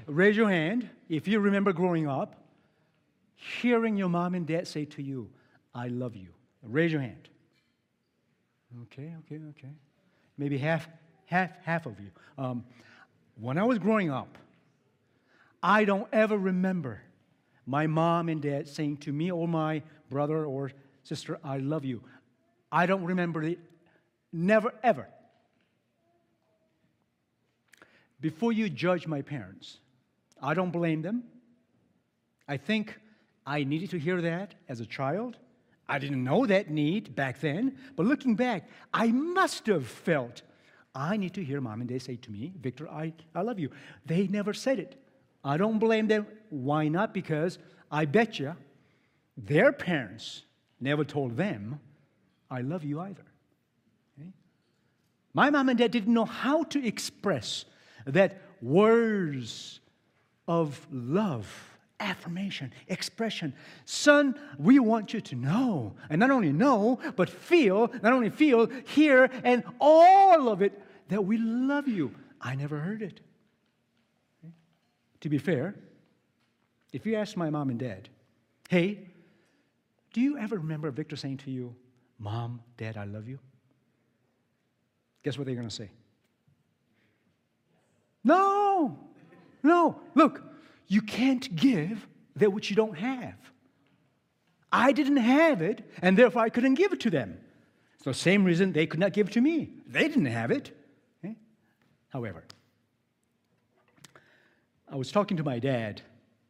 Raise your hand if you remember growing up, hearing your mom and dad say to you, I love you. Raise your hand. Okay. Maybe half of you. When I was growing up, I don't ever remember my mom and dad saying to me or my brother or sister, I love you. I don't remember it. Never, ever. Before you judge my parents, I don't blame them. I think I needed to hear that as a child. I didn't know that need back then. But looking back, I must have felt, I need to hear mom and dad say to me, Victor, I love you. They never said it. I don't blame them. Why not? Because I bet you their parents never told them, I love you either. Okay? My mom and dad didn't know how to express that words of love, affirmation, expression. Son, we want you to know, and not only know, but feel, not only feel, hear, and all of it, that we love you. I never heard it. Okay? To be fair, if you ask my mom and dad, hey, do you ever remember Victor saying to you, Mom, Dad, I love you? Guess what they're going to say? No. Look, you can't give that which you don't have. I didn't have it, and therefore I couldn't give it to them. It's the same reason they could not give it to me. They didn't have it. Okay? However, I was talking to my dad,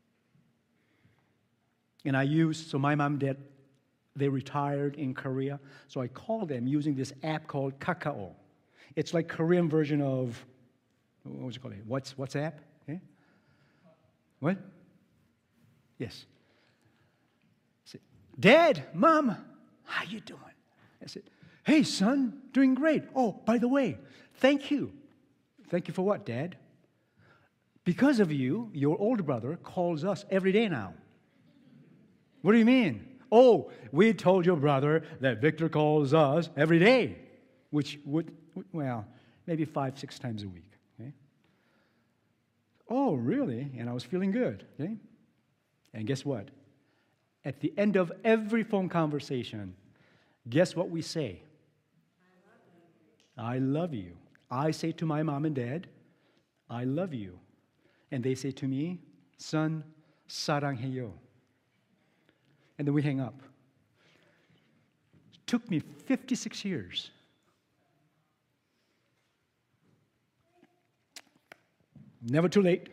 and so my mom and dad, they retired in Korea, so I called them using this app called Kakao. It's like Korean version of, what was it called? WhatsApp? Okay? What? Yes. I said, Dad, Mom, how you doing? I said, hey, son, doing great. Oh, by the way, thank you. Thank you for what, Dad? Because of you, your older brother calls us every day now. What do you mean? Oh, we told your brother that Victor calls us every day, which would, well, maybe 5-6 times a week. Okay? Oh, really? And I was feeling good. Okay? And guess what? At the end of every phone conversation, guess what we say? I love you. I say to my mom and dad, I love you. And they say to me, son, 사랑해요. And then we hang up. It took me 56 years. Never too late.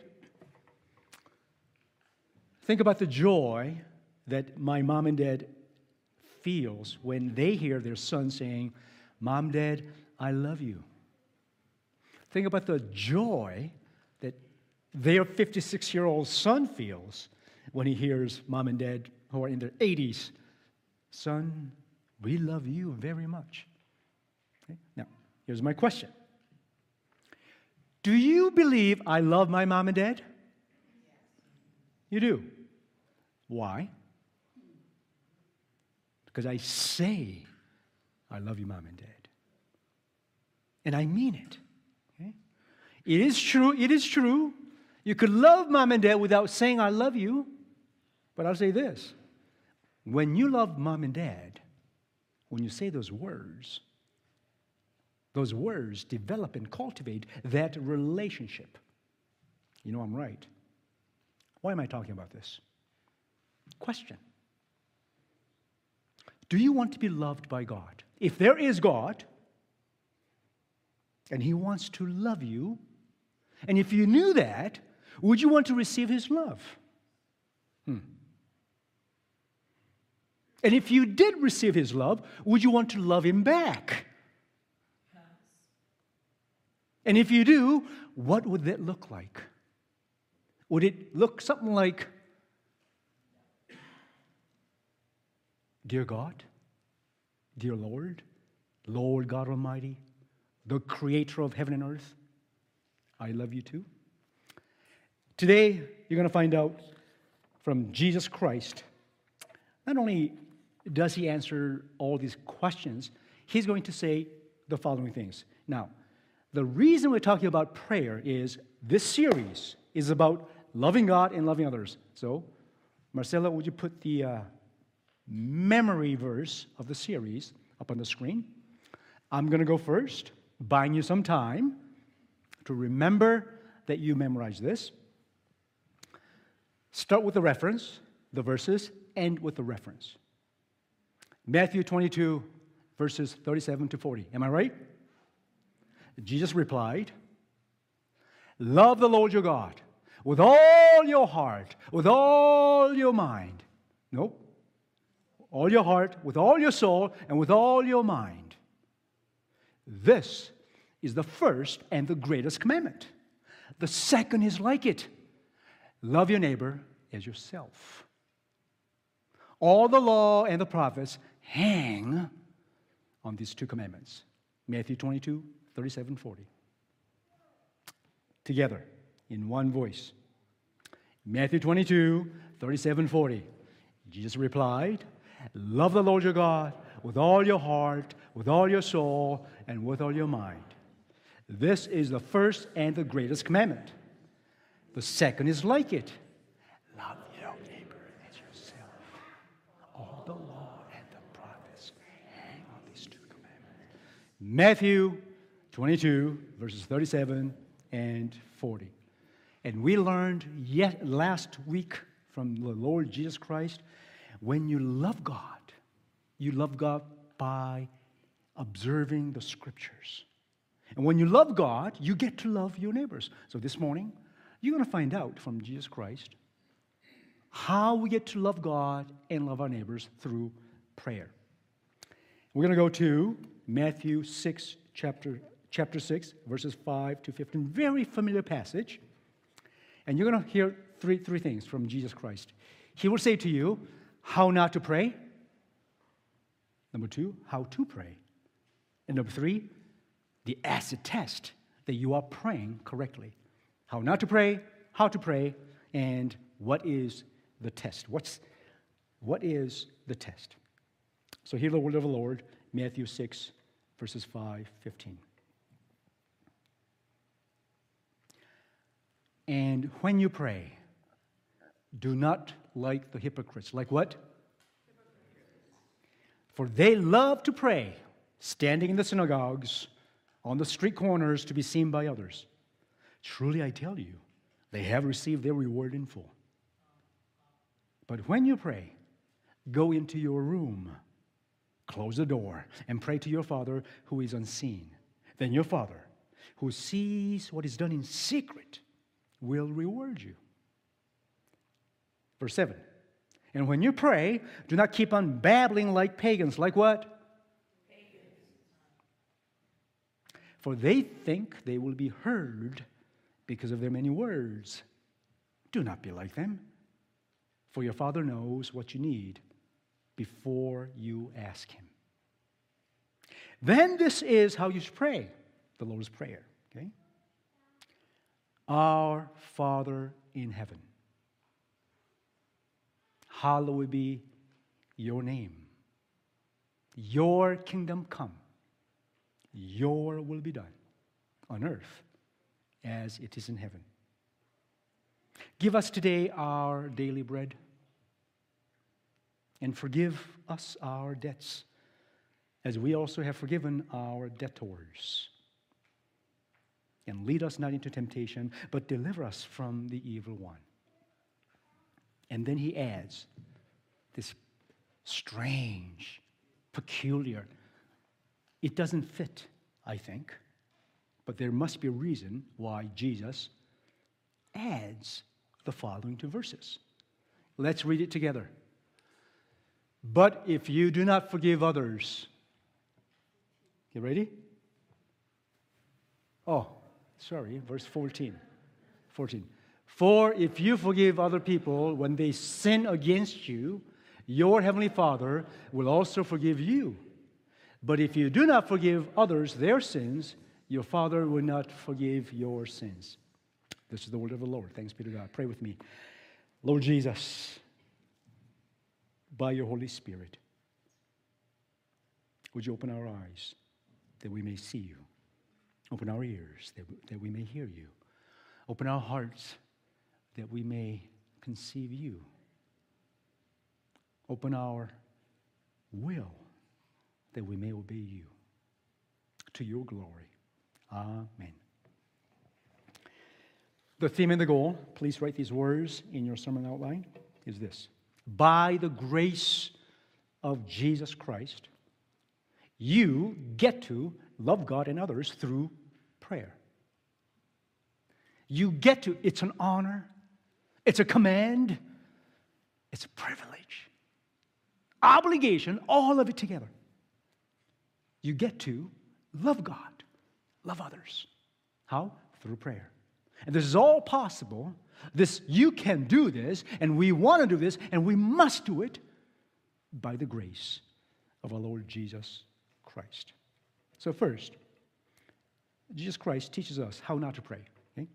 Think about the joy that my mom and dad feels when they hear their son saying, Mom, Dad, I love you. Think about the joy that their 56-year-old son feels when he hears mom and dad who are in their 80s, son, we love you very much. Okay? Now, here's my question. Do you believe I love my mom and dad? You do. Why? Because I say, I love you, Mom and Dad. And I mean it. Okay? It is true. You could love Mom and Dad without saying, I love you. But I'll say this. When you love Mom and Dad, when you say those words develop and cultivate that relationship. You know I'm right. Why am I talking about this? Question. Do you want to be loved by God? If there is God, and He wants to love you, and if you knew that, would you want to receive His love? And if you did receive His love, would you want to love Him back? Yes. And if you do, what would that look like? Would it look something like, Dear God, dear Lord, Lord God Almighty, the creator of heaven and earth, I love you too? Today, you're going to find out from Jesus Christ, not only does He answer all these questions, He's going to say the following things. Now, the reason we're talking about prayer is this series is about loving God and loving others. So, Marcella, would you put the memory verse of the series up on the screen? I'm going to go first, buying you some time to remember that you memorize this. Start with the reference, the verses, end with the reference. Matthew 22, verses 37 to 40. Am I right? Jesus replied, love the Lord your God with all your heart, with all your mind. Nope. All your heart, with all your soul, and with all your mind. This is the first and the greatest commandment. The second is like it. Love your neighbor as yourself. All the law and the prophets hang on these two commandments. Matthew 22, 37, 40. Together, in one voice. Matthew 22, 37, 40. Jesus replied, love the Lord your God with all your heart, with all your soul, and with all your mind. This is the first and the greatest commandment. The second is like it. Love your neighbor as yourself. All the law and the prophets hang on these two commandments. Matthew 22, verses 37 and 40. And we learned yet last week from the Lord Jesus Christ, when you love God by observing the Scriptures. And when you love God, you get to love your neighbors. So this morning, you're going to find out from Jesus Christ how we get to love God and love our neighbors through prayer. We're going to go to Matthew 6, chapter 6, verses 5 to 15. Very familiar passage. And you're going to hear three things from Jesus Christ. He will say to you how not to pray. Number 2, how to pray. And number 3, the acid test that you are praying correctly. How not to pray, how to pray, and what is the test? What is the test? So hear the word of the Lord, Matthew 6, verses 5, 15. And when you pray, do not like the hypocrites. Like what? For they love to pray, standing in the synagogues, on the street corners to be seen by others. Truly I tell you, they have received their reward in full. But when you pray, go into your room, close the door, and pray to your Father who is unseen. Then your Father, who sees what is done in secret, will reward you. Verse 7. And when you pray, do not keep on babbling like pagans. Like what? For they think they will be heard because of their many words. Do not be like them, for your Father knows what you need before you ask Him. Then this is how you should pray, the Lord's Prayer. Okay? Our Father in heaven, hallowed be your name. Your kingdom come. Your will be done on earth as it is in heaven. Give us today our daily bread, and forgive us our debts as we also have forgiven our debtors. And lead us not into temptation, but deliver us from the evil one. And then he adds this strange, peculiar, it doesn't fit, I think, but there must be a reason why Jesus adds the following two verses. Let's read it together. But if you do not forgive others, you ready? Oh, sorry, verse 14. 14. For if you forgive other people when they sin against you, your heavenly Father will also forgive you. But if you do not forgive others their sins, your Father will not forgive your sins. This is the word of the Lord. Thanks be to God. Pray with me. Lord Jesus, by your Holy Spirit, would you open our eyes that we may see you? Open our ears that we may hear you. Open our hearts that we may conceive you. Open our will that we may obey you. To your glory. Amen. The theme and the goal, please write these words in your sermon outline, is this. By the grace of Jesus Christ, you get to love God and others through prayer. You get to, it's an honor, it's a command, it's a privilege, obligation, all of it together. You get to love God, love others. How? Through prayer. And this is all possible. You can do this, and we want to do this, and we must do it by the grace of our Lord Jesus Christ. So first, Jesus Christ teaches us how not to pray. Okay?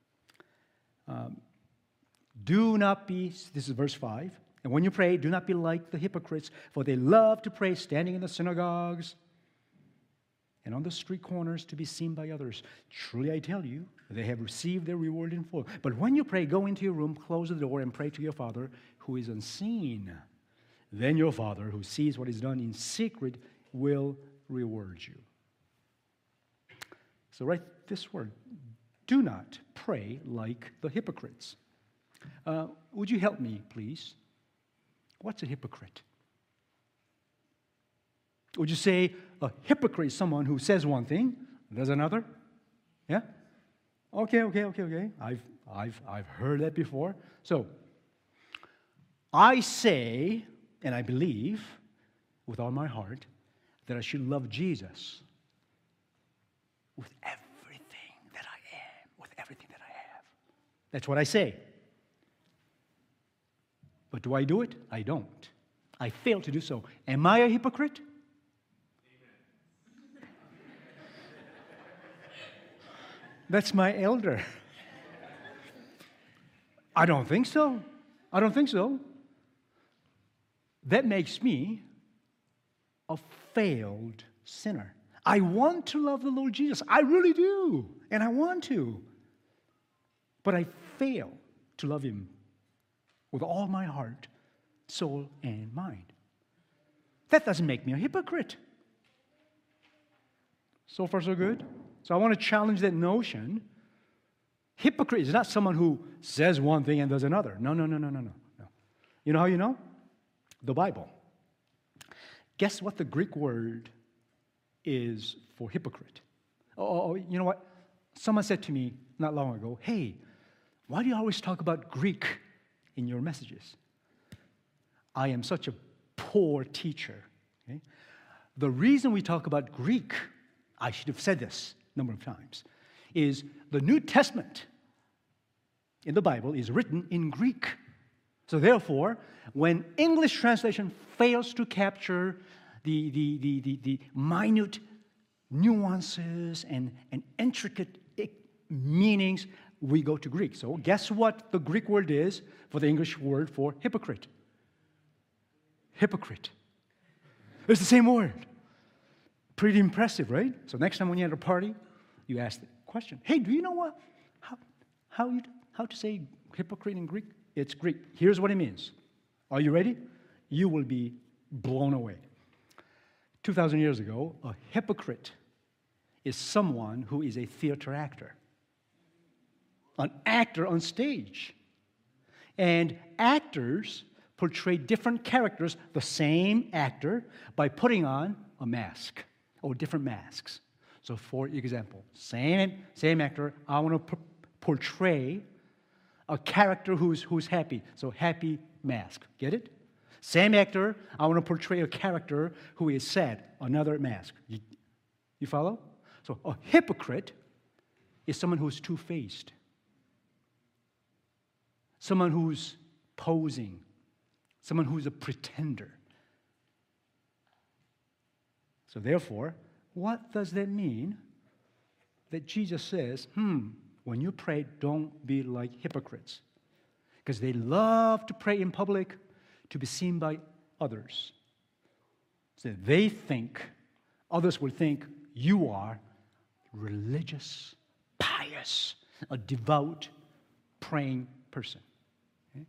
Do not be, this is verse 5, and when you pray, do not be like the hypocrites, for they love to pray standing in the synagogues and on the street corners to be seen by others. Truly I tell you, they have received their reward in full. But when you pray, go into your room, close the door, and pray to your Father who is unseen. Then your Father who sees what is done in secret will reward you. So write this word. Do not pray like the hypocrites. Would you help me, please? What's a hypocrite? Would you say a hypocrite is someone who says one thing, does another? Yeah? Okay. I've heard that before. So, I say, and I believe with all my heart, that I should love Jesus with everything that I am, with everything that I have. That's what I say. But do I do it? I don't. I fail to do so. Am I a hypocrite? That's my elder. I don't think so. That makes me a failed sinner. I want to love the Lord Jesus. I really do. And I want to. But I fail to love Him with all my heart, soul, and mind. That doesn't make me a hypocrite. So far, so good? So I want to challenge that notion. Hypocrite is not someone who says one thing and does another. No. You know how you know? The Bible. Guess what the Greek word is for hypocrite? Oh, you know what? Someone said to me not long ago, hey, why do you always talk about Greek in your messages? I am such a poor teacher. Okay? The reason we talk about Greek, I should have said this a number of times, is the New Testament in the Bible is written in Greek. So therefore, when English translation fails to capture the minute nuances and intricate meanings, we go to Greek. So guess what the Greek word is for the English word for hypocrite? Hypocrite. It's the same word. Pretty impressive, right? So next time when you're at a party, you ask the question, hey, do you know what? How to say hypocrite in Greek? It's Greek. Here's what it means. Are you ready? You will be blown away. 2,000 years ago, a hypocrite is someone who is a theater actor. An actor on stage. And actors portray different characters, the same actor, by putting on a mask or different masks. So for example, same actor, I want to portray a character who's happy. So happy mask. Get it? Same actor, I want to portray a character who is sad. Another mask. You follow? So a hypocrite is someone who's two-faced. Someone who's posing. Someone who's a pretender. So therefore, what does that mean? That Jesus says, when you pray, don't be like hypocrites. Because they love to pray in public to be seen by others. So they think, others will think you are religious, pious, a devout, praying person. Okay?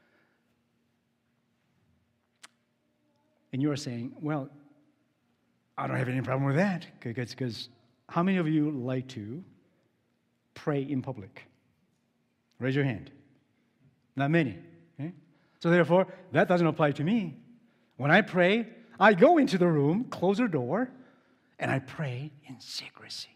And you are saying, well, I don't have any problem with that, because how many of you like to pray in public? Raise your hand. Not many. Okay? So therefore, that doesn't apply to me. When I pray, I go into the room, close the door, and I pray in secrecy.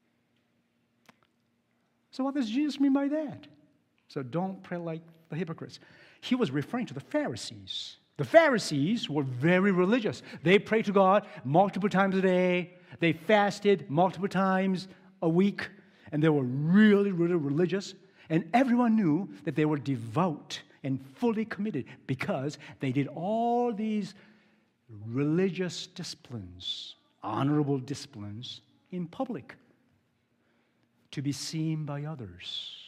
So what does Jesus mean by that? So don't pray like the hypocrites. He was referring to the Pharisees. The Pharisees were very religious. They prayed to God multiple times a day. They fasted multiple times a week. And they were really, really religious. And everyone knew that they were devout and fully committed because they did all these religious disciplines, honorable disciplines in public to be seen by others.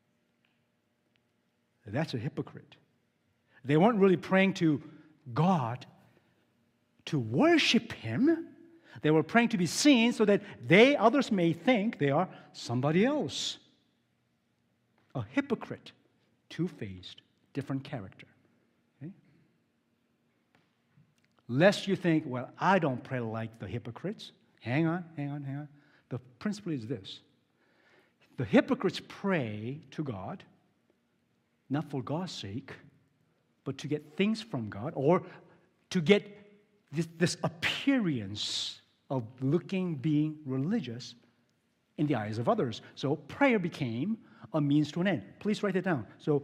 That's a hypocrite. They weren't really praying to God to worship Him. They were praying to be seen so that others may think they are somebody else. A hypocrite, two-faced, different character. Okay? Lest you think, well, I don't pray like the hypocrites. Hang on. The principle is this. The hypocrites pray to God, not for God's sake, but to get things from God, or to get this appearance of being religious in the eyes of others. So prayer became a means to an end. Please write it down. So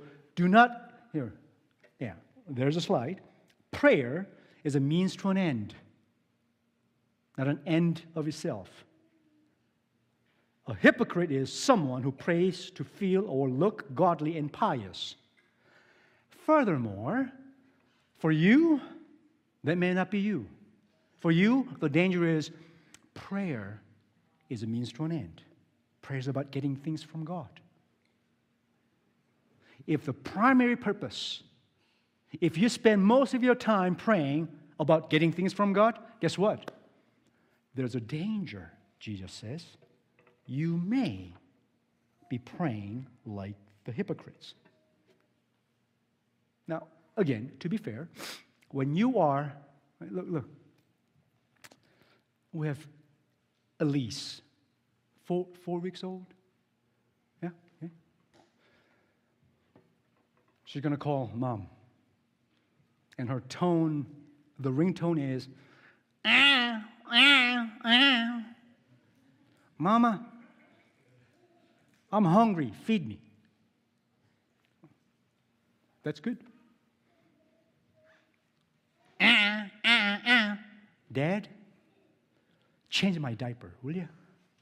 there's a slide. Prayer is a means to an end, not an end of itself. A hypocrite is someone who prays to feel or look godly and pious. Furthermore, for you, that may not be you. For you, the danger is prayer is a means to an end. Prayer is about getting things from God. If the primary purpose, if you spend most of your time praying about getting things from God, guess what? There's a danger, Jesus says. You may be praying like the hypocrites. Now, again, to be fair, when you are, look, we have Elise, 4 weeks old. Yeah, okay. She's going to call Mom. And her tone, the ringtone is, Mama, I'm hungry, feed me. That's good. Dad, change my diaper, will you?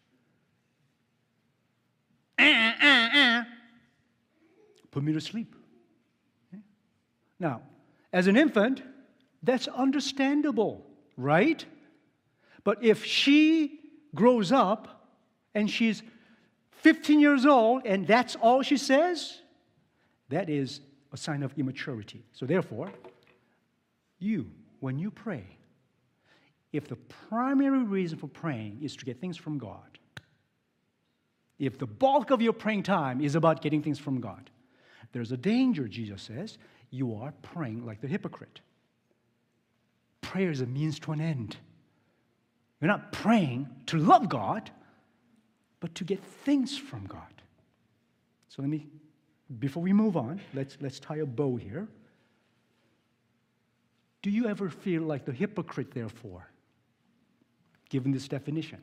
Put me to sleep. Okay? Now, as an infant, that's understandable, right? But if she grows up and she's 15 years old and that's all she says, that is a sign of immaturity. So therefore, when you pray, if the primary reason for praying is to get things from God, if the bulk of your praying time is about getting things from God, there's a danger, Jesus says, you are praying like the hypocrite. Prayer is a means to an end. You're not praying to love God, but to get things from God. So before we move on, let's tie a bow here. Do you ever feel like the hypocrite, therefore, given this definition?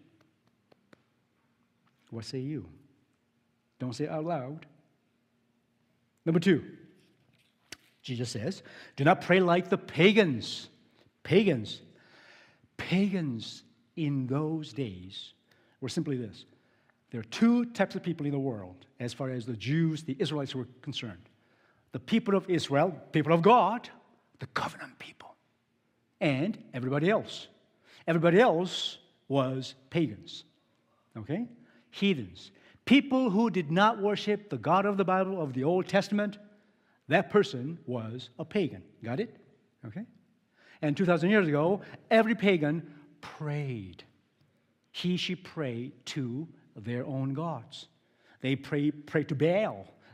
What say you? Don't say it out loud. Number 2, Jesus says, do not pray like the pagans. Pagans in those days were simply this. There are 2 types of people in the world as far as the Jews, the Israelites were concerned. The people of Israel, people of God, the covenant people, and everybody else. Everybody else was pagans, okay? Heathens. People who did not worship the God of the Bible, of the Old Testament, that person was a pagan. Got it? Okay? And 2,000 years ago, every pagan prayed. She prayed to their own gods. They prayed to Baal.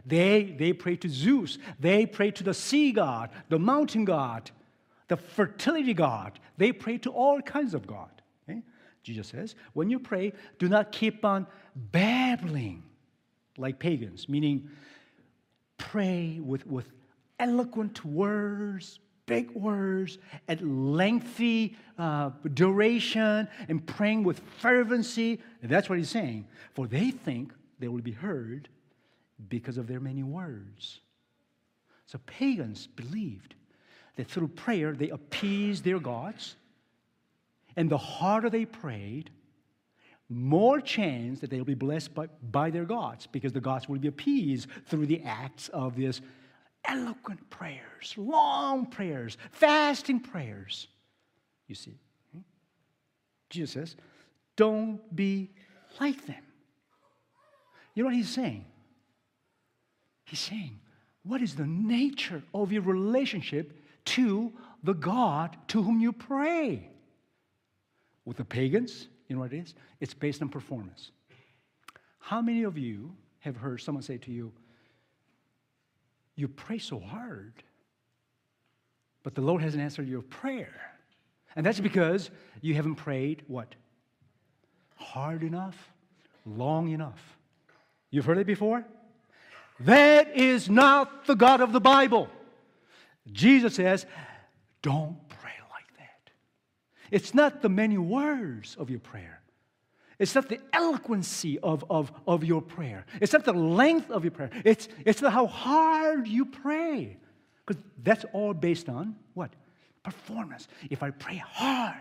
They pray to Zeus. They pray to the sea god, the mountain god, the fertility god. They pray to all kinds of God. Okay? Jesus says, when you pray, do not keep on babbling like pagans, meaning pray with eloquent words, big words, at lengthy duration, and praying with fervency. And that's what he's saying. For they think they will be heard because of their many words. So pagans believed that through prayer they appeased their gods, and the harder they prayed, more chance that they'll be blessed by their gods, because the gods will be appeased through the acts of these eloquent prayers, long prayers, fasting prayers. You see, Jesus says, don't be like them. You know what he's saying? He's saying, what is the nature of your relationship to the God to whom you pray? With the pagans, you know what it is? It's based on performance. How many of you have heard someone say to you, you pray so hard, but the Lord hasn't answered your prayer? And that's because you haven't prayed what? Hard enough, long enough. You've heard it before? That is not the God of the Bible. Jesus says, don't pray like that. It's not the many words of your prayer. It's not the eloquency of your prayer. It's not the length of your prayer. It's not how hard you pray. Because that's all based on what? Performance. If I pray hard,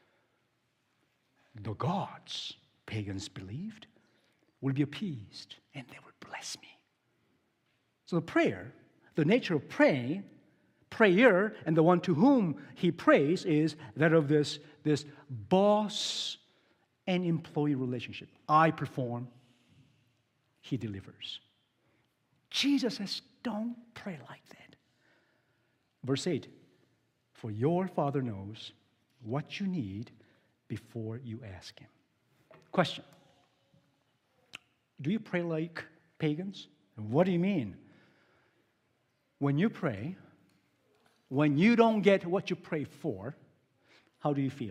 the gods, pagans believed, will be appeased and they will bless me. So the prayer, the nature of prayer, and the one to whom he prays is that of this boss and employee relationship. I perform, he delivers. Jesus says, don't pray like that. Verse 8, for your Father knows what you need before you ask him. Question, do you pray like pagans? What do you mean? When you pray, when you don't get what you pray for, how do you feel?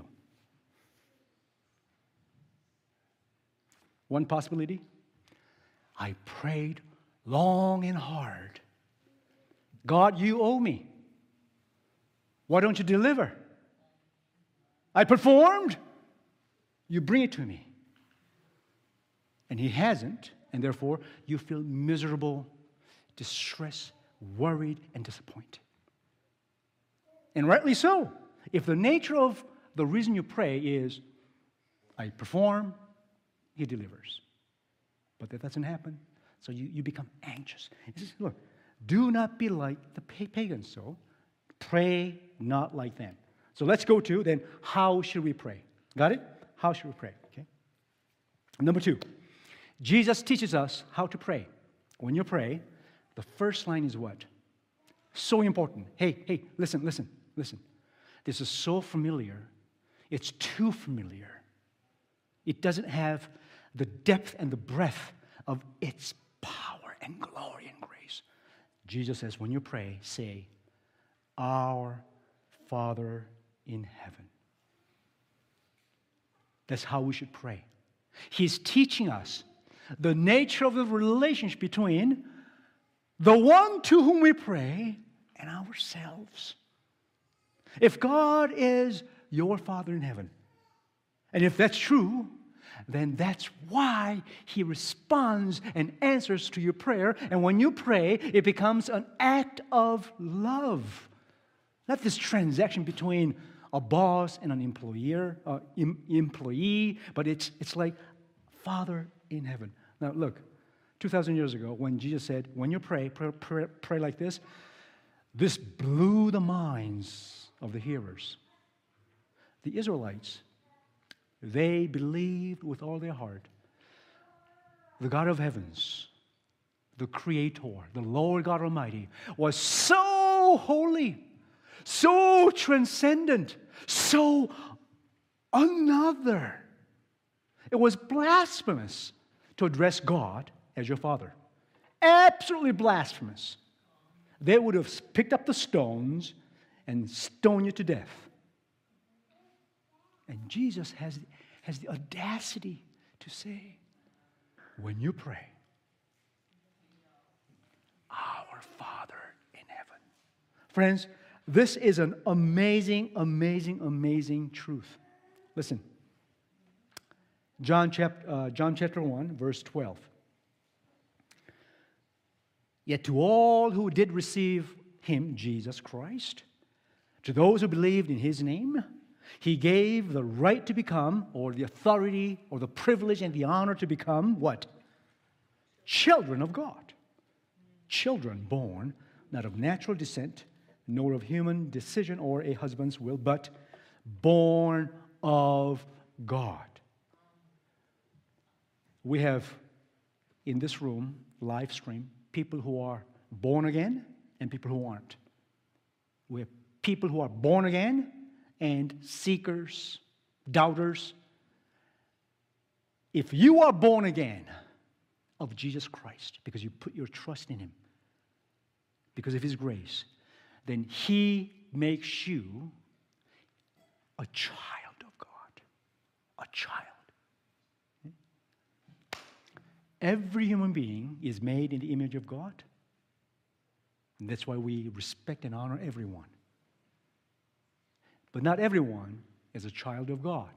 One possibility, I prayed long and hard. God, you owe me. Why don't you deliver? I performed. You bring it to me. And he hasn't, and therefore you feel miserable, distressed, worried, and disappointed. And rightly so. If the nature of the reason you pray is, I perform, he delivers. But that doesn't happen. So you become anxious. He says, look, do not be like the pagans. So pray not like them. So let's go to then, how should we pray? Got it? How should we pray? Okay. Number 2, Jesus teaches us how to pray. When you pray, the first line is what? So important. Hey, listen. This is so familiar. It's too familiar. It doesn't have the depth and the breadth of its power and glory and grace. Jesus says, when you pray, say, Our Father in heaven. That's how we should pray. He's teaching us the nature of the relationship between the one to whom we pray and ourselves. If God is your Father in heaven, and if that's true, then that's why he responds and answers to your prayer. And when you pray, it becomes an act of love. Not this transaction between a boss and an employee, but it's like Father in heaven. Now look, 2,000 years ago, when Jesus said, when you pray like this blew the minds of the hearers. The Israelites, they believed with all their heart the God of heavens, the Creator, the Lord God Almighty, was so holy, so transcendent, so another. It was blasphemous to address God as your Father. absolutely blasphemous, they would have picked up the stones and stoned you to death. And Jesus has the audacity to say, when you pray, our Father in heaven. Friends, this is an amazing, amazing, amazing truth. Listen. John chapter 1, verse 12. Yet to all who did receive him, Jesus Christ, to those who believed in his name, he gave the right to become, or the authority, or the privilege and the honor to become, what? Children of God. Children born not of natural descent, nor of human decision or a husband's will, but born of God. We have in this room, live stream, people who are born again and people who aren't. We have people who are born again and seekers, doubters. If you are born again of Jesus Christ because you put your trust in him, because of his grace, then he makes you a child of God. A child. Every human being is made in the image of God. And that's why we respect and honor everyone. But not everyone is a child of God.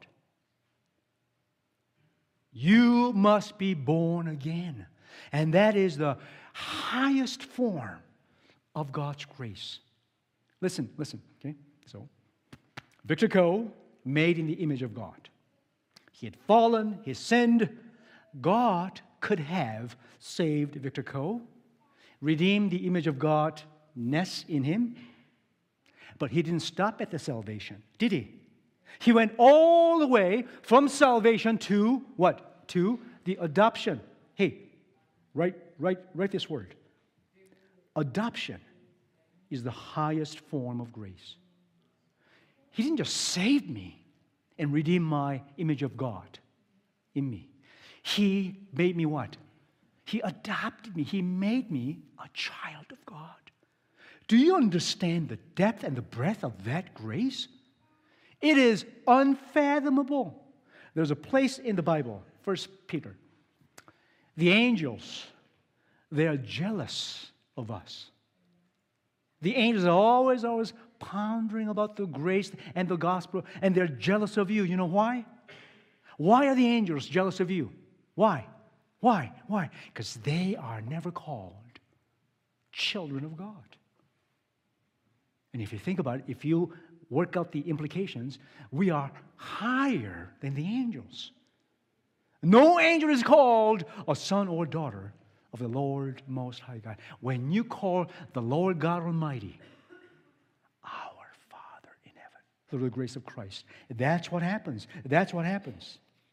You must be born again. And that is the highest form of God's grace. Listen, okay? So, Victor Coe, made in the image of God. He had fallen, he sinned. God could have saved Victor Coe, redeemed the image of God-ness in him, but he didn't stop at the salvation, did he? He went all the way from salvation to what? To the adoption. Hey, write this word. Adoption is the highest form of grace. He didn't just save me and redeem my image of God in me. He made me what? He adopted me. He made me a child of God. Do you understand the depth and the breadth of that grace? It is unfathomable. There's a place in the Bible, 1 Peter. The angels, they are jealous of us. The angels are always pondering about the grace and the gospel, and they're jealous of you. You know why? Why are the angels jealous of you? Why? Because they are never called children of God. And if you think about it, if you work out the implications, we are higher than the angels. No angel is called a son or daughter of the Lord Most High God. When you call the Lord God Almighty our Father in heaven, through the grace of Christ, that's what happens. That's what happens.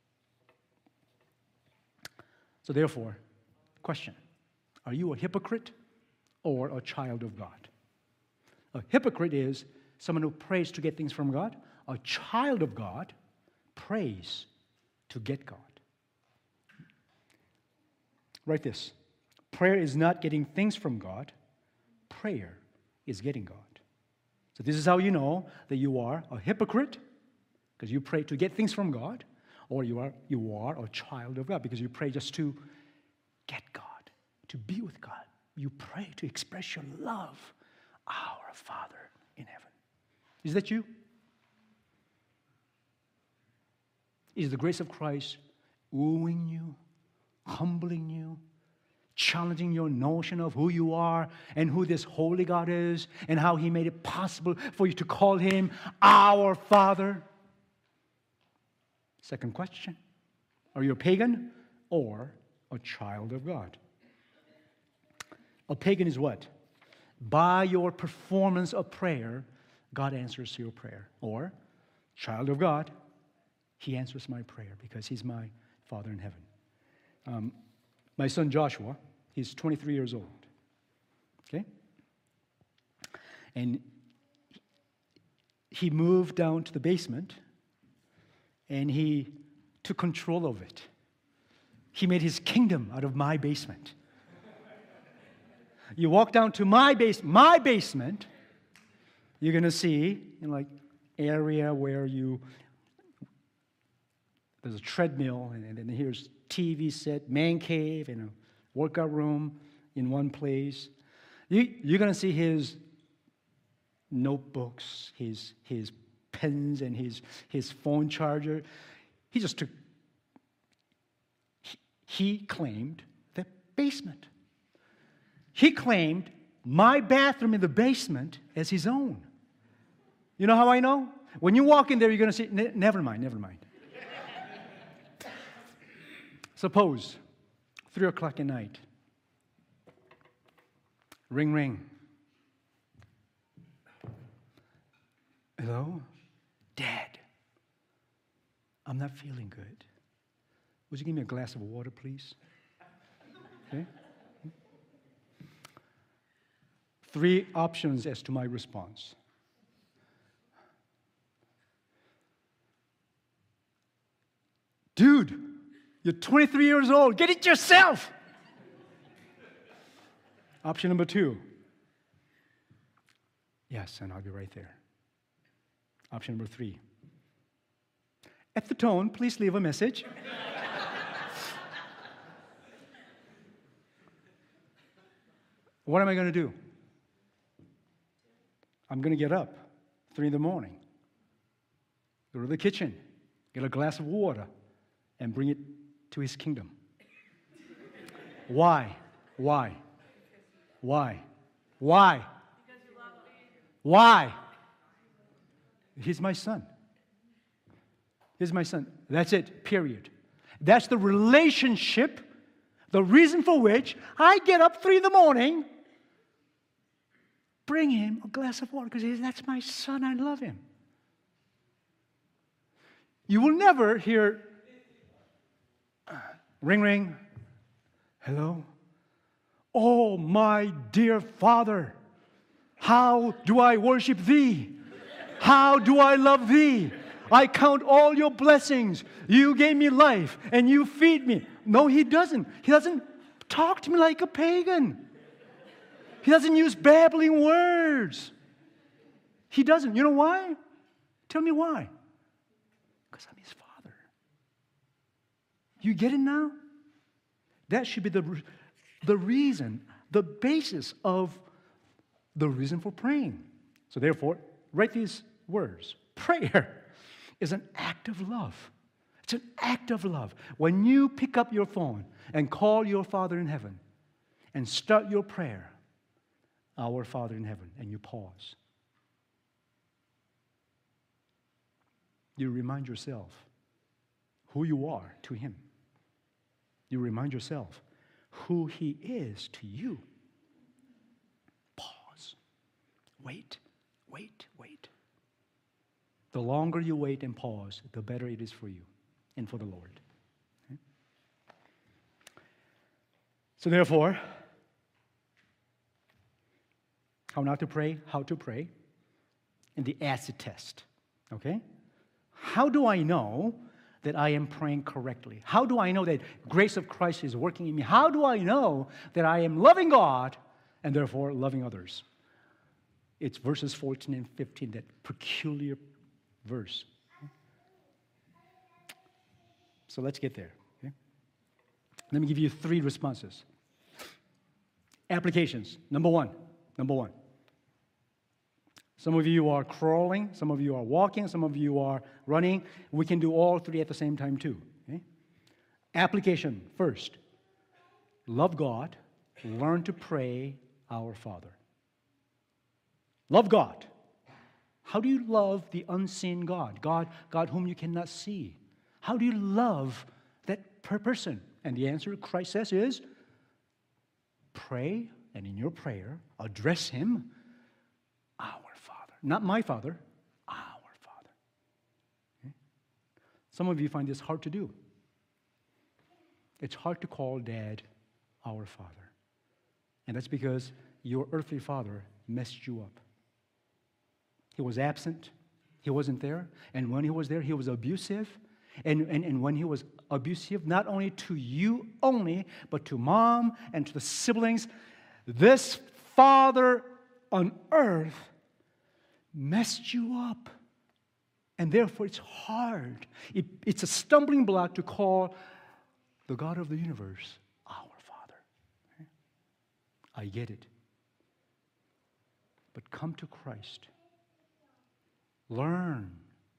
So therefore, question, are you a hypocrite or a child of God? A hypocrite is someone who prays to get things from God. A child of God prays to get God. Write this. Prayer is not getting things from God. Prayer is getting God. So this is how you know that you are a hypocrite, because you pray to get things from God, or you are a child of God because you pray just to get God, to be with God. You pray to express your love, our Father in heaven. Is that you? Is the grace of Christ wooing you, humbling you, challenging your notion of who you are and who this holy God is and how he made it possible for you to call him our Father? Second question, are you a pagan or a child of God? A pagan is what? By your performance of prayer, God answers your prayer. Or, child of God, he answers my prayer because he's my Father in heaven. My son Joshua, he's 23 years old. Okay? And he moved down to the basement and he took control of it. He made his kingdom out of my basement. You walk down to my basement, you're going to see, like, area where there's a treadmill, and then here's TV set, man cave, and a workout room in one place. You're going to see his notebooks, his pens, and his phone charger. He claimed the basement. He claimed my bathroom in the basement as his own. You know how I know? When you walk in there, you're going to say, never mind. Suppose, 3 o'clock at night, ring, ring. Hello? Dad, I'm not feeling good. Would you give me a glass of water, please? Okay? 3 options as to my response. Dude, you're 23 years old. Get it yourself. Option number 2. Yes, and I'll be right there. Option number 3. At the tone, please leave a message. What am I going to do? I'm going to get up 3 in the morning, go to the kitchen, get a glass of water, and bring it to his kingdom. Why? Why? He's my son. He's my son. That's it, period. That's the relationship, the reason for which I get up 3 in the morning, bring him a glass of water, because that's my son, I love him. You will never hear, ring, ring, hello? Oh, my dear Father, how do I worship Thee? How do I love Thee? I count all your blessings. You gave me life, and you feed me. No, he doesn't. He doesn't talk to me like a pagan. He doesn't use babbling words. He doesn't. You know why? Tell me why. Because I'm his father. You get it now? That should be the reason, the basis of the reason for praying. So therefore, write these words. Prayer is an act of love. It's an act of love. When you pick up your phone and call your Father in heaven and start your prayer, our Father in heaven, and you pause, you remind yourself who you are to Him. You remind yourself who He is to you. Pause. Wait. The longer you wait and pause, the better it is for you and for the Lord. Okay? So therefore, how not to pray, how to pray, and the acid test. Okay? How do I know that I am praying correctly? How do I know that grace of Christ is working in me? How do I know that I am loving God and therefore loving others? It's verses 14 and 15, that peculiar verse. So let's get there. Okay? Let me give you 3 responses. Applications. Number one. Some of you are crawling, some of you are walking, some of you are running. We can do all 3 at the same time too. Okay? Application first. Love God. Learn to pray our Father. Love God. How do you love the unseen God? God whom you cannot see. How do you love that person? And the answer, Christ says, is pray, and in your prayer, address Him, our Father. Not my Father, our Father. Okay? Some of you find this hard to do. It's hard to call Dad our Father. And that's because your earthly father messed you up. He was absent. He wasn't there. And when he was there, he was abusive. And when he was abusive, not only to you only, but to mom and to the siblings, This father on earth messed you up. And therefore, it's hard. It's a stumbling block to call the God of the universe our Father. I get it. But come to Christ. Learn.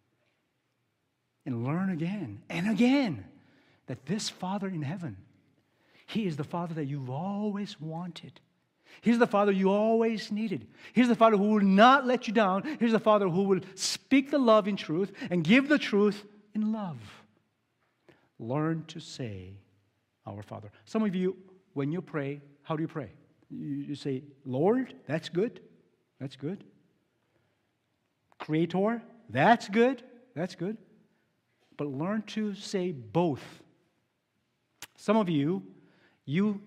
And learn again and again that this Father in heaven, He is the Father that you've always wanted. He's the Father you always needed. He's the Father who will not let you down. He's the Father who will speak the love in truth and give the truth in love. Learn to say, our Father. Some of you, when you pray, how do you pray? You say, Lord, that's good. That's good. Creator, that's good. That's good. But learn to say both. Some of you, you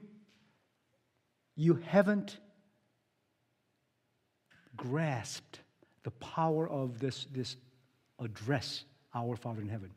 haven't grasped the power of this address, our Father in heaven.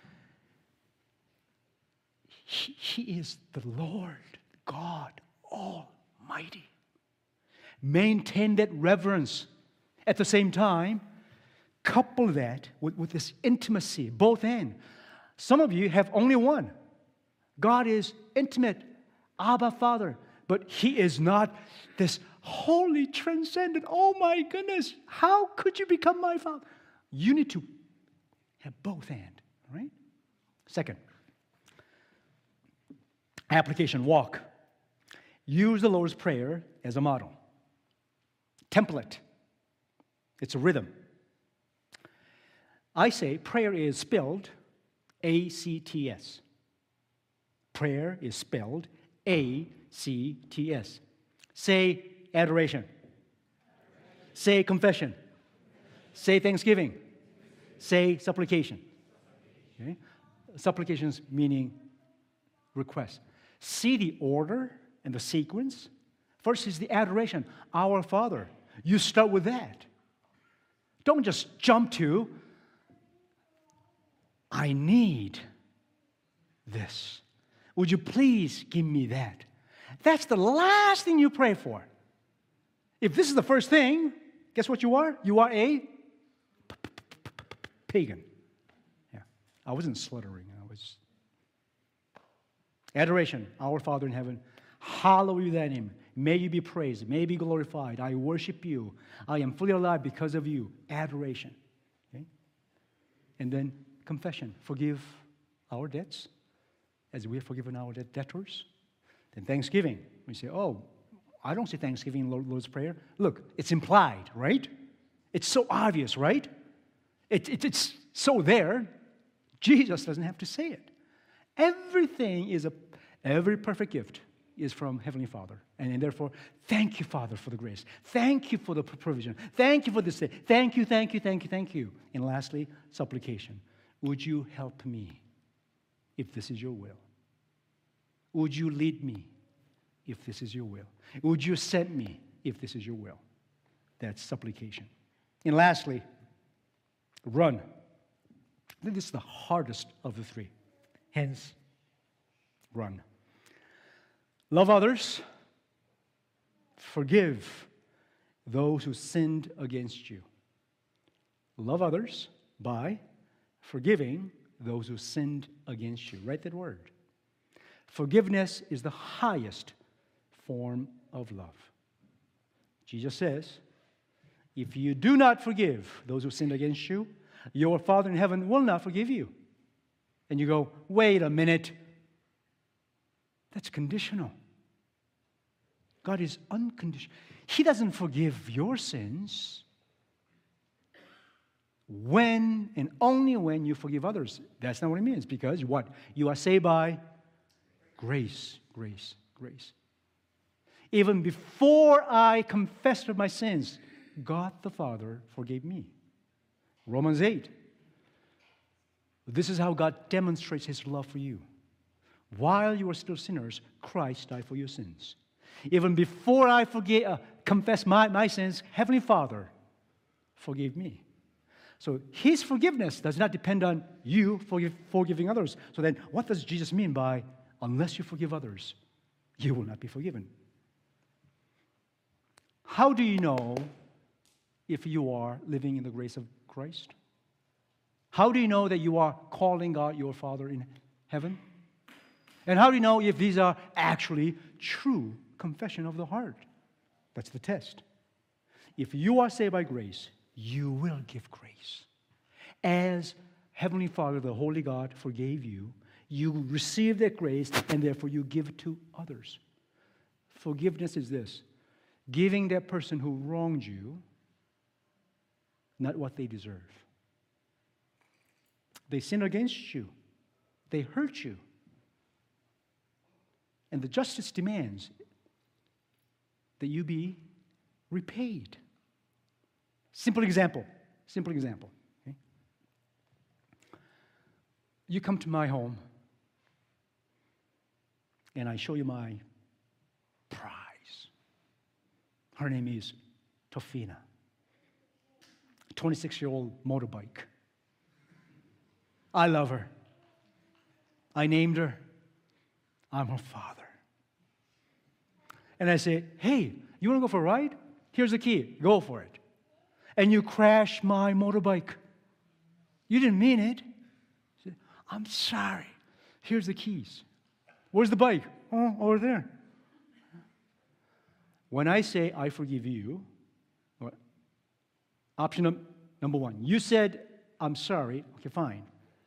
He is the Lord God Almighty. Maintain that reverence. At the same time, couple that with this intimacy, both ends. Some of you have only one. God is intimate, Abba Father. But He is not this holy, transcendent, oh my goodness, how could you become my Father? You need to have both ends, right? Second, application, walk. Use the Lord's Prayer as a model. Template. It's a rhythm. I say prayer is spelled A-C-T-S. Prayer is spelled A-C-T-S. Say adoration. Say confession. Say thanksgiving. Say supplication. Okay? Supplications meaning request. See the order and the sequence. First is the adoration. Our Father. You start with that. Don't just jump to, I need this. Would you please give me that? That's the last thing you pray for. If this is the first thing, guess what you are? You are a pagan. Yeah, I wasn't sluttering. I was. Adoration, our Father in heaven, hallowed be thy name. May you be praised. May you be glorified. I worship you. I am fully alive because of you. Adoration. Okay? And then confession. Forgive our debts as we have forgiven our debtors. Then thanksgiving. We say, oh, I don't say thanksgiving in Lord's Prayer. Look, it's implied, right? It's so obvious, right? It's so there. Jesus doesn't have to say it. Every perfect gift is from Heavenly Father. And therefore, thank you, Father, for the grace. Thank you for the provision. Thank you for this day. Thank you, thank you, thank you, thank you. And lastly, supplication. Would you help me if this is your will? Would you lead me if this is your will? Would you send me if this is your will? That's supplication. And lastly, run. I think this is the hardest of the three. Hence, run. Love others. Forgive those who sinned against you. Love others by forgiving those who sinned against you. Write that word. Forgiveness is the highest form of love. Jesus says, if you do not forgive those who sinned against you, your Father in heaven will not forgive you. And you go, wait a minute. That's conditional. God is unconditional. He doesn't forgive your sins when and only when you forgive others. That's not what it means. Because what? You are saved by grace, grace, grace. Even before I confessed of my sins, God the Father forgave me. Romans 8. This is how God demonstrates His love for you. While you were still sinners, Christ died for your sins. Even before I confess my sins, Heavenly Father forgave me. So His forgiveness does not depend on you forgiving others. So then what does Jesus mean by, unless you forgive others, you will not be forgiven? How do you know if you are living in the grace of Christ? How do you know that you are calling God your Father in heaven? And how do you know if these are actually true confession of the heart? That's the test. If you are saved by grace, you will give grace. As Heavenly Father, the Holy God, forgave you, you receive that grace, and therefore you give it to others. Forgiveness is this: giving that person who wronged you not what they deserve. They sinned against you. They hurt you. And the justice demands that you be repaid. Simple example. Okay? You come to my home, and I show you my prize. Her name is Tofina, a 26-year-old motorbike. I love her. I named her. I'm her father. And I say, hey, you want to go for a ride? Here's the key. Go for it. And you crash my motorbike. You didn't mean it. I say, I'm sorry. Here's the keys. Where's the bike? Oh, over there. When I say I forgive you, option number one, you said, I'm sorry. Okay, fine.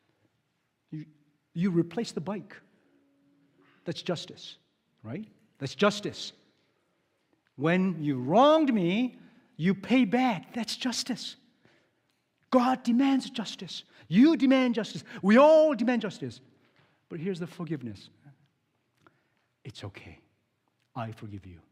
You replace the bike. That's justice, right? That's justice. When you wronged me, you pay back. That's justice. God demands justice. You demand justice. We all demand justice. But here's the forgiveness. It's okay. I forgive you.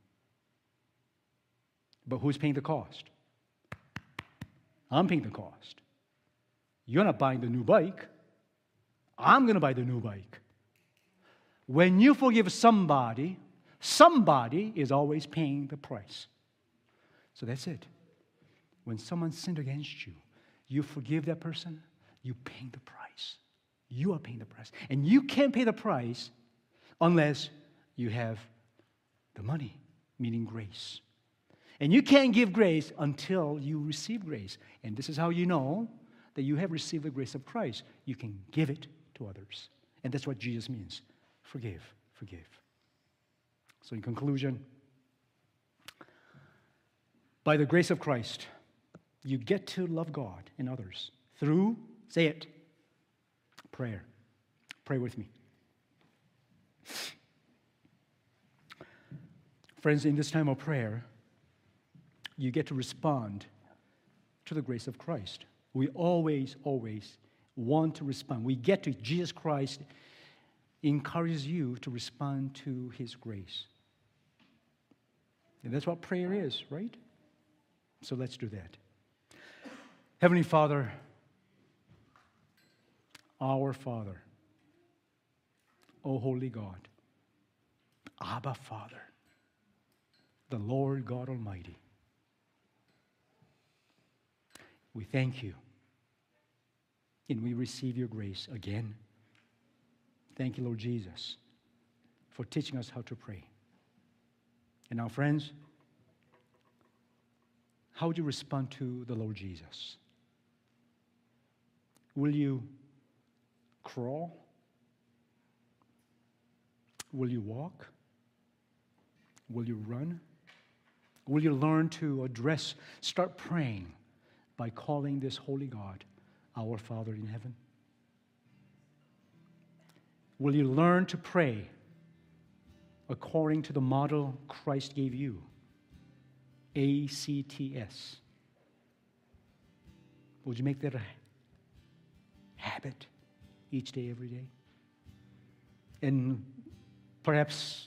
But who's paying the cost? I'm paying the cost. You're not buying the new bike. I'm going to buy the new bike. When you forgive somebody, somebody is always paying the price. So that's it. When someone sinned against you, you forgive that person, you pay the price. You are paying the price. And you can't pay the price unless you have the money, meaning grace. And you can't give grace until you receive grace. And this is how you know that you have received the grace of Christ. You can give it to others. And that's what Jesus means. Forgive. So in conclusion, by the grace of Christ, you get to love God and others through, say it, prayer. Pray with me. Friends, in this time of prayer, you get to respond to the grace of Christ. We always want to respond. We get to Jesus Christ encourages you to respond to His grace. And that's what prayer is, right? So let's do that. Heavenly Father, our Father, O Holy God, Abba Father, the Lord God Almighty, we thank you and we receive your grace again. Thank you, Lord Jesus, for teaching us how to pray. And now, friends, how would you respond to the Lord Jesus? Will you crawl? Will you walk? Will you run? Will you learn to start praying by calling this holy God our Father in heaven? Will you learn to pray according to the model Christ gave you? ACTS. Would you make that a habit each day, every day? And perhaps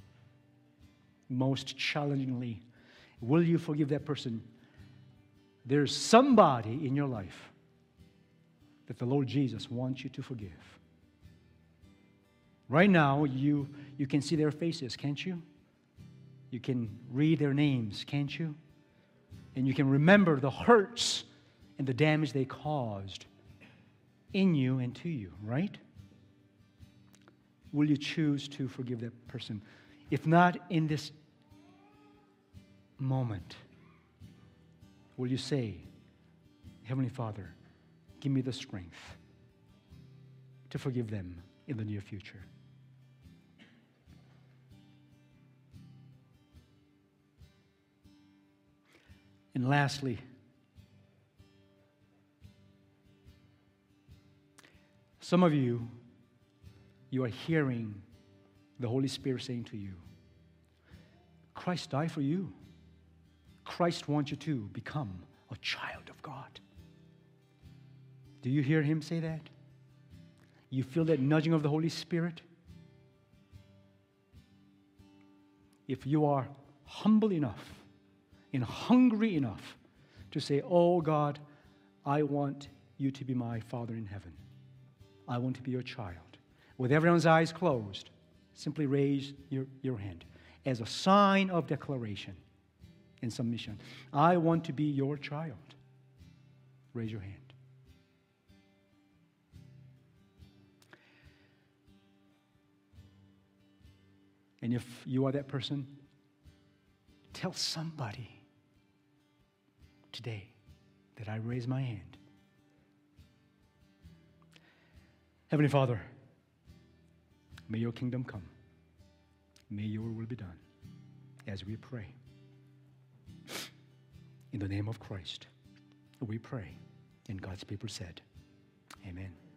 most challengingly, will you forgive that person? There's somebody in your life that the Lord Jesus wants you to forgive. Right now, you can see their faces, can't you? You can read their names, can't you? And you can remember the hurts and the damage they caused in you and to you, right? Will you choose to forgive that person? If not in this moment, will you say, Heavenly Father, give me the strength to forgive them in the near future? And lastly, some of you are hearing the Holy Spirit saying to you, Christ died for you. Christ wants you to become a child of God. Do you hear him say that? You feel that nudging of the Holy Spirit? If you are humble enough and hungry enough to say, oh God, I want you to be my Father in heaven. I want to be your child. With everyone's eyes closed, simply raise your hand as a sign of declaration and submission. I want to be your child. Raise your hand. And if you are that person, tell somebody today that I raise my hand. Heavenly Father, may your kingdom come. May your will be done as we pray. In the name of Christ, we pray. And God's people said, amen.